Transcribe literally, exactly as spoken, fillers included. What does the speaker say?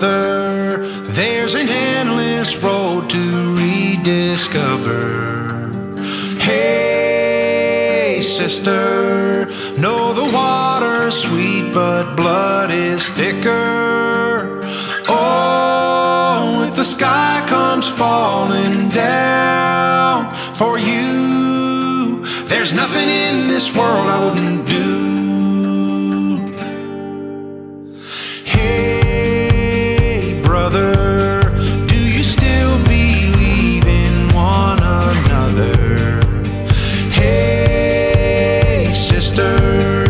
brother, there's an endless road to rediscover. Hey, sister, know the water's sweet, but blood is thicker. Oh, if the sky comes falling down for you, there's nothing in this world I wouldn't do. Hey, brother, do you still believe in one another? Hey, sister,